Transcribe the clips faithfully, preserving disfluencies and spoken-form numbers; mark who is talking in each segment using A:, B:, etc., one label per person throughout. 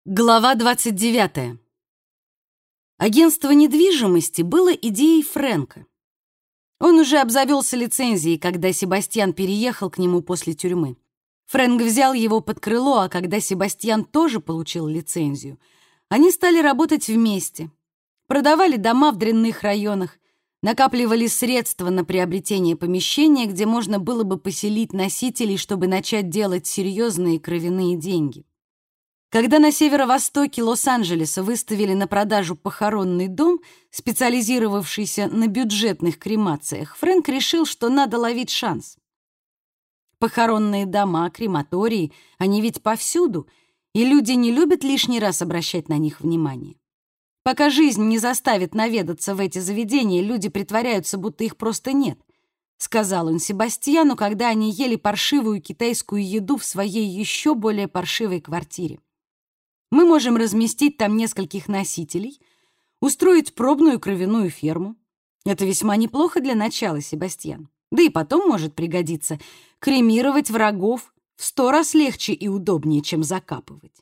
A: Глава двадцать девятая. Агентство недвижимости было идеей Фрэнка. Он уже обзавелся лицензией, когда Себастьян переехал к нему после тюрьмы. Фрэнк взял его под крыло, а когда Себастьян тоже получил лицензию, они стали работать вместе. Продавали дома в дрянных районах, накапливали средства на приобретение помещения, где можно было бы поселить носителей, чтобы начать делать серьезные кровяные деньги. Когда на северо-востоке Лос-Анджелеса выставили на продажу похоронный дом, специализировавшийся на бюджетных кремациях, Фрэнк решил, что надо ловить шанс. Похоронные дома, крематории, они ведь повсюду, и люди не любят лишний раз обращать на них внимание. Пока жизнь не заставит наведаться в эти заведения, люди притворяются, будто их просто нет, сказал он Себастьяну, когда они ели паршивую китайскую еду в своей еще более паршивой квартире. Мы можем разместить там нескольких носителей, устроить пробную кровяную ферму. Это весьма неплохо для начала, Себастьян. Да и потом может пригодиться. Кремировать врагов в сто раз легче и удобнее, чем закапывать.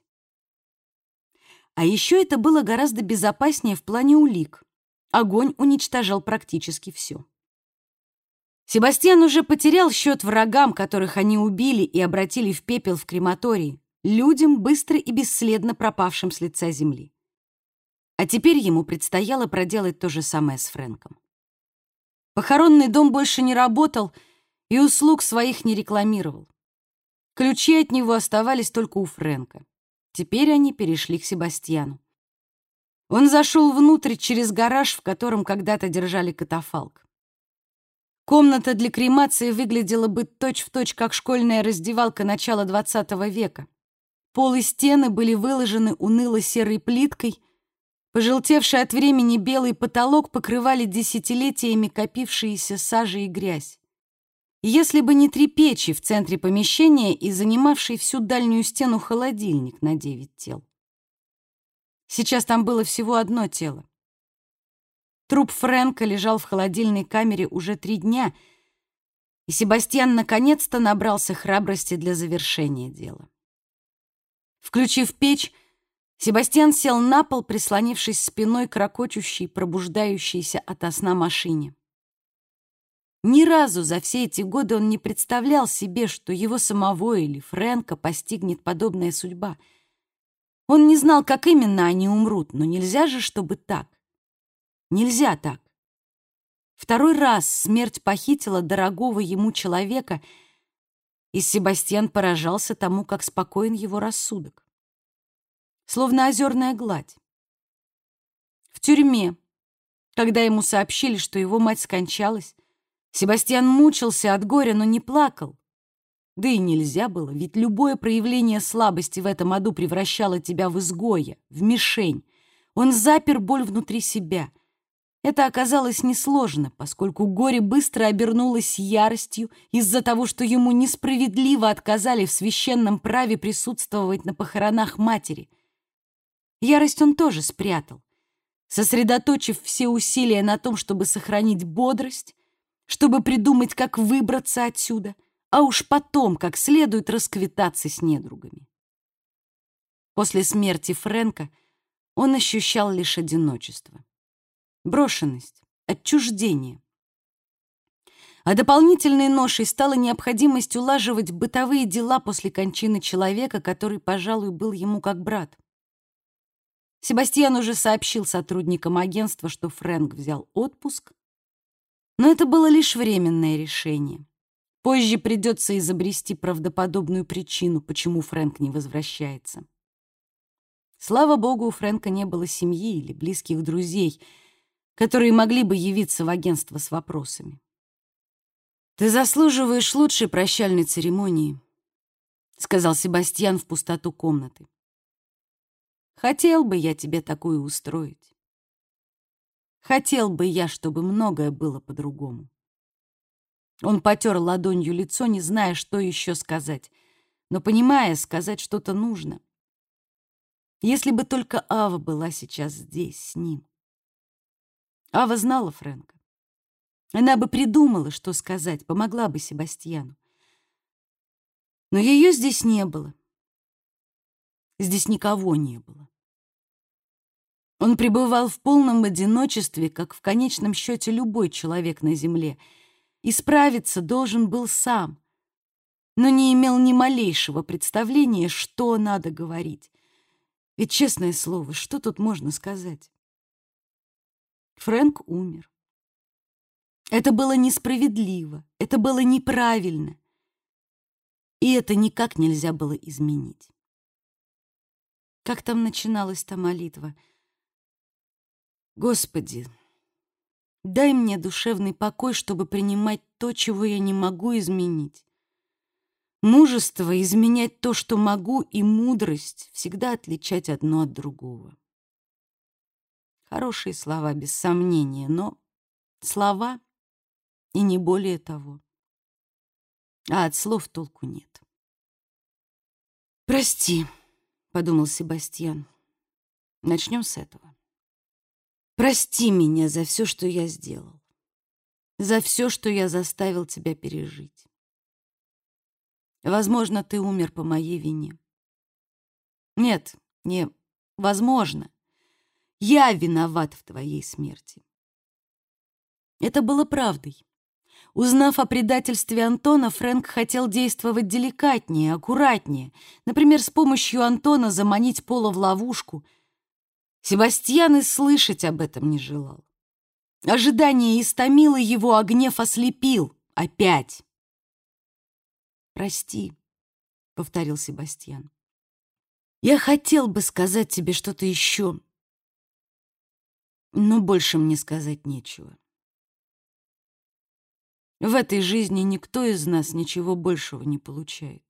A: А еще это было гораздо безопаснее в плане улик. Огонь уничтожал практически все. Себастьян уже потерял счет врагам, которых они убили и обратили в пепел в крематории, людям, быстро и бесследно пропавшим с лица земли. А теперь ему предстояло проделать то же самое с Фрэнком. Похоронный дом больше не работал и услуг своих не рекламировал. Ключи от него оставались только у Фрэнка. Теперь они перешли к Себастьяну. Он зашел внутрь через гараж, в котором когда-то держали катафалк. Комната для кремации выглядела бы точь-в-точь, как школьная раздевалка начала двадцатого века. Пол и стены были выложены уныло-серой плиткой, пожелтевший от времени белый потолок покрывали десятилетиями копившиеся сажа и грязь. Если бы не три печи в центре помещения и занимавший всю дальнюю стену холодильник на девять тел. Сейчас там было всего одно тело. Труп Фрэнка лежал в холодильной камере уже три дня, и Себастьян наконец-то набрался храбрости для завершения дела. Включив печь, Себастьян сел на пол, прислонившись спиной к ракочущей, пробуждающейся ото сна машине. Ни разу за все эти годы он не представлял себе, что его самого или Фрэнка постигнет подобная судьба. Он не знал, как именно они умрут, но нельзя же, чтобы так. Нельзя так. Второй раз смерть похитила дорогого ему человека, и Себастьян поражался тому, как спокоен его рассудок. Словно озерная гладь. В тюрьме, когда ему сообщили, что его мать скончалась, Себастьян мучился от горя, но не плакал. Да и нельзя было, ведь любое проявление слабости в этом аду превращало тебя в изгоя, в мишень. Он запер боль внутри себя. Это оказалось несложно, поскольку горе быстро обернулось яростью из-за того, что ему несправедливо отказали в священном праве присутствовать на похоронах матери. Ярость он тоже спрятал, сосредоточив все усилия на том, чтобы сохранить бодрость, чтобы придумать, как выбраться отсюда, а уж потом, как следует, расквитаться с недругами. После смерти Фрэнка он ощущал лишь одиночество. Брошенность, отчуждение. А дополнительной ношей стала необходимость улаживать бытовые дела после кончины человека, который, пожалуй, был ему как брат. Себастьян уже сообщил сотрудникам агентства, что Фрэнк взял отпуск, но это было лишь временное решение. Позже придется изобрести правдоподобную причину, почему Фрэнк не возвращается. Слава богу, у Фрэнка не было семьи или близких друзей, которые могли бы явиться в агентство с вопросами. «Ты заслуживаешь лучшей прощальной церемонии», — сказал Себастьян в пустоту комнаты. «Хотел бы я тебе такую устроить. Хотел бы я, чтобы многое было по-другому». Он потер ладонью лицо, не зная, что еще сказать, но понимая, сказать что-то нужно. Если бы только Ава была сейчас здесь, с ним. Ава знала Фрэнка. Она бы придумала, что сказать, помогла бы Себастьяну. Но ее здесь не было. Здесь никого не было. Он пребывал в полном одиночестве, как в конечном счете любой человек на земле, и справиться должен был сам, но не имел ни малейшего представления, что надо говорить. Ведь, честное слово, что тут можно сказать? Фрэнк умер. Это было несправедливо, это было неправильно, и это никак нельзя было изменить. Как там начиналась та молитва? «Господи, дай мне душевный покой, чтобы принимать то, чего я не могу изменить. Мужество изменять то, что могу, и мудрость всегда отличать одно от другого». Хорошие слова, без сомнения, но слова и не более того. А от слов толку нет. «Прости», — подумал Себастьян. «Начнем с этого. Прости меня за все, что я сделал, за все, что я заставил тебя пережить. Возможно, ты умер по моей вине. Нет, не возможно. Я виноват в твоей смерти». Это было правдой. Узнав о предательстве Антона, Фрэнк хотел действовать деликатнее, аккуратнее, например, с помощью Антона заманить Пола в ловушку. Себастьян и слышать об этом не желал. Ожидание истомило его, а гнев ослепил. Опять. «Прости», — повторил Себастьян. «Я хотел бы сказать тебе что-то еще, но больше мне сказать нечего. В этой жизни никто из нас ничего большего не получает».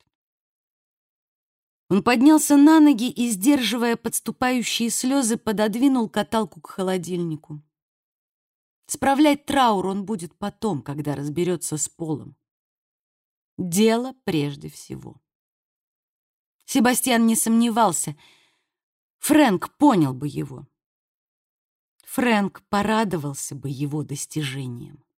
A: Он поднялся на ноги и, сдерживая подступающие слезы, пододвинул каталку к холодильнику. Справлять траур он будет потом, когда разберется с Полом. Дело прежде всего. Себастьян не сомневался. Фрэнк понял бы его. Фрэнк порадовался бы его достижениям.